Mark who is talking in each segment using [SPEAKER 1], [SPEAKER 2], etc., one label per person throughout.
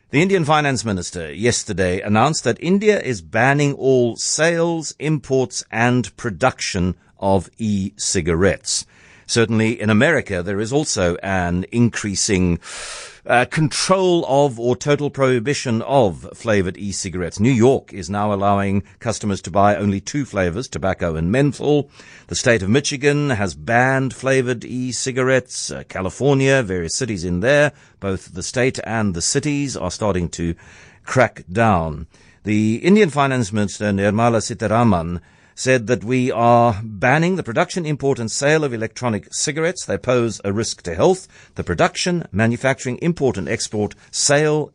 [SPEAKER 1] The Indian Finance Minister yesterday announced that India is banning all sales, imports and production of e-cigarettes. Certainly in America, there is also an increasing control of or total prohibition of flavored e-cigarettes. New York is now allowing customers to buy only two flavors, tobacco and menthol. The state of Michigan has banned flavored e-cigarettes. California, various cities in there, both the state and the cities are starting to crack down. The Indian Finance Minister, Nirmala Sitharaman, said that we are banning the production, import and sale of electronic cigarettes. They pose a risk to health. The production, manufacturing, import and export, sale,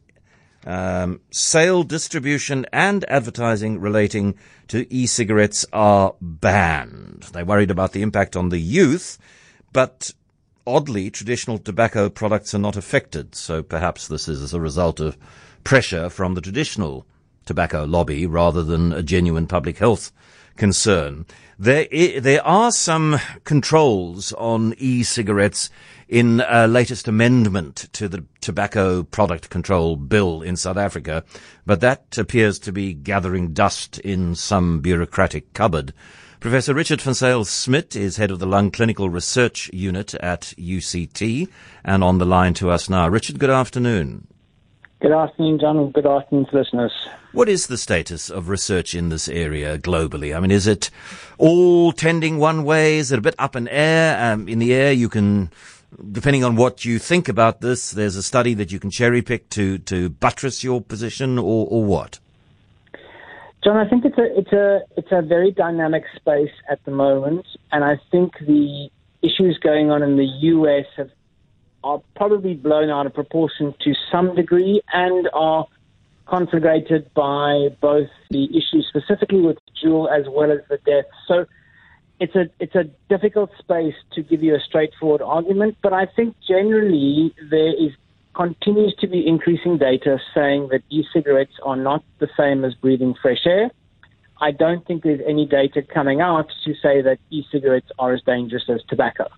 [SPEAKER 1] distribution and advertising relating to e-cigarettes are banned. They're worried about the impact on the youth, but oddly, traditional tobacco products are not affected. So perhaps this is as a result of pressure from the traditional tobacco lobby rather than a genuine public health concern. There are some controls on e-cigarettes in a latest amendment to the Tobacco Product Control Bill in South Africa, but that appears to be gathering dust in some bureaucratic cupboard. Professor Richard van Zyl-Smit is head of the Lung Clinical Research Unit at UCT and on the line to us now. Richard, good afternoon.
[SPEAKER 2] Good afternoon, John, and good afternoon to listeners.
[SPEAKER 1] What is the status of research in this area globally? I mean, is it all tending one way? Is it a bit up in the air? You can, depending on what you think about this, there's a study that you can cherry pick to buttress your position, or what?
[SPEAKER 2] John, I think it's a very dynamic space at the moment, and I think the issues going on in the US are probably blown out of proportion to some degree and are conflagrated by both the issue specifically with Juul as well as the death. So it's a difficult space to give you a straightforward argument, but I think generally there continues to be increasing data saying that e-cigarettes are not the same as breathing fresh air. I don't think there's any data coming out to say that e-cigarettes are as dangerous as tobacco.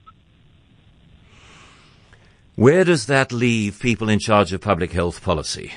[SPEAKER 1] Where does that leave people in charge of public health policy?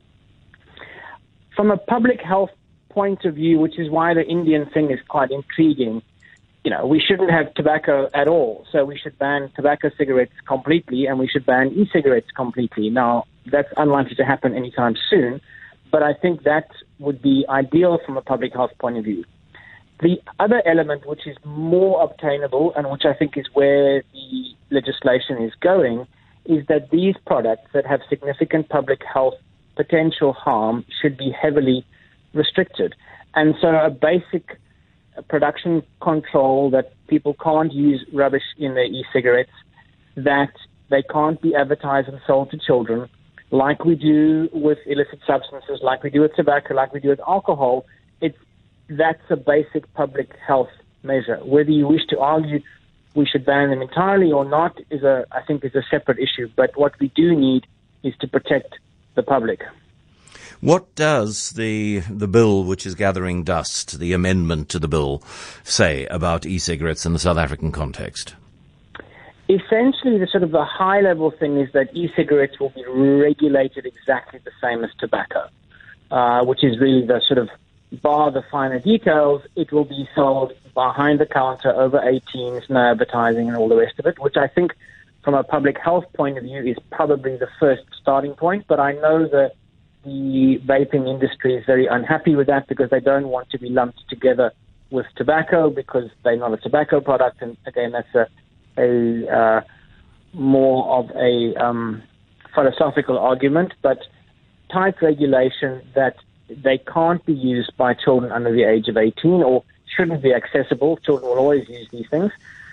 [SPEAKER 2] From a public health point of view, which is why the Indian thing is quite intriguing, we shouldn't have tobacco at all. So we should ban tobacco cigarettes completely and we should ban e-cigarettes completely. Now, that's unlikely to happen anytime soon, but I think that would be ideal from a public health point of view. The other element, which is more obtainable and which I think is where the legislation is going, is that these products that have significant public health potential harm should be heavily restricted. And so a basic production control that people can't use rubbish in their e-cigarettes, that they can't be advertised and sold to children, like we do with illicit substances, like we do with tobacco, like we do with alcohol. That's a basic public health measure. Whether you wish to argue we should ban them entirely or not I think is a separate issue. But what we do need is to protect the public.
[SPEAKER 1] What does the bill, which is gathering dust, the amendment to the bill, say about e-cigarettes in the South African context?
[SPEAKER 2] Essentially, the high-level thing is that e-cigarettes will be regulated exactly the same as tobacco, which is really the bar the finer details. It will be sold behind the counter, over 18s, no advertising and all the rest of it, which I think from a public health point of view is probably the first starting point. But I know that the vaping industry is very unhappy with that because they don't want to be lumped together with tobacco because they're not a tobacco product. And again, that's a more of a philosophical argument, but tight regulation that they can't be used by children under the age of 18 or shouldn't be accessible. Children will always use these things,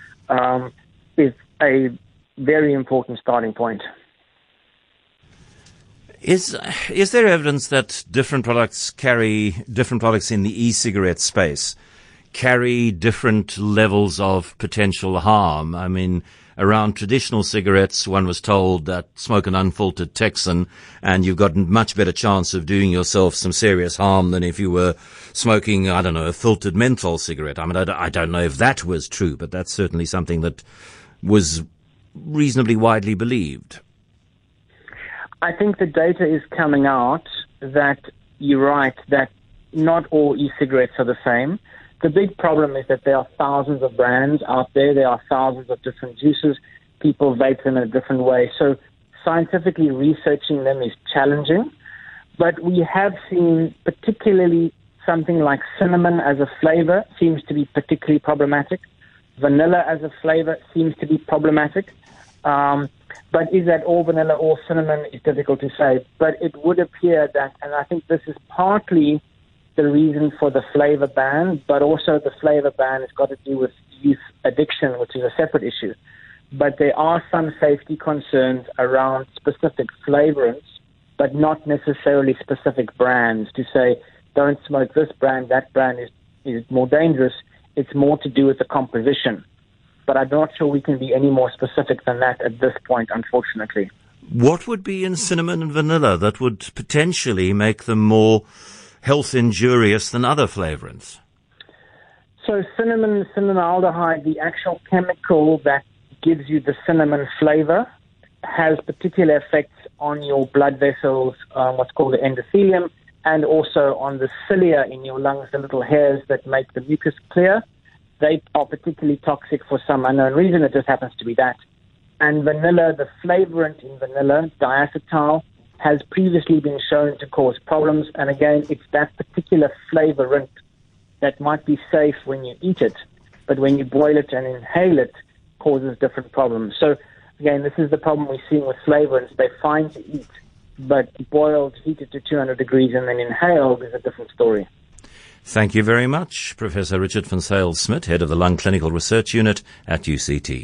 [SPEAKER 2] is a very important starting point.
[SPEAKER 1] Is there evidence that different products in the e-cigarette space carry different levels of potential harm? I mean, around traditional cigarettes, one was told that smoke an unfiltered Texan and you've got a much better chance of doing yourself some serious harm than if you were smoking, a filtered menthol cigarette. I mean, I don't know if that was true, but that's certainly something that was reasonably widely believed.
[SPEAKER 2] I think the data is coming out that you're right, that not all e-cigarettes are the same. The big problem is that there are thousands of brands out there. There are thousands of different juices. People vape them in a different way. So scientifically researching them is challenging. But we have seen particularly something like cinnamon as a flavor seems to be particularly problematic. Vanilla as a flavor seems to be problematic. But is that all vanilla or cinnamon is difficult to say. But it would appear that, and I think this is partly the reason for the flavor ban, but also the flavor ban has got to do with youth addiction, which is a separate issue. But there are some safety concerns around specific flavorants, but not necessarily specific brands to say, don't smoke this brand, that brand is more dangerous. It's more to do with the composition. But I'm not sure we can be any more specific than that at this point, unfortunately.
[SPEAKER 1] What would be in cinnamon and vanilla that would potentially make them more health injurious than other flavorants?
[SPEAKER 2] So cinnamaldehyde, the actual chemical that gives you the cinnamon flavor, has particular effects on your blood vessels, what's called the endothelium, and also on the cilia in your lungs, the little hairs that make the mucus clear. They are particularly toxic for some unknown reason. It just happens to be that. And vanilla, the flavorant in vanilla, diacetyl, has previously been shown to cause problems. And again, it's that particular flavorant that might be safe when you eat it, but when you boil it and inhale it, causes different problems. So again, this is the problem we're seeing with flavorants. They're fine to eat, but boiled, heated to 200 degrees, and then inhaled is a different story.
[SPEAKER 1] Thank you very much, Professor Richard van Zyl Smit, Head of the Lung Clinical Research Unit at UCT.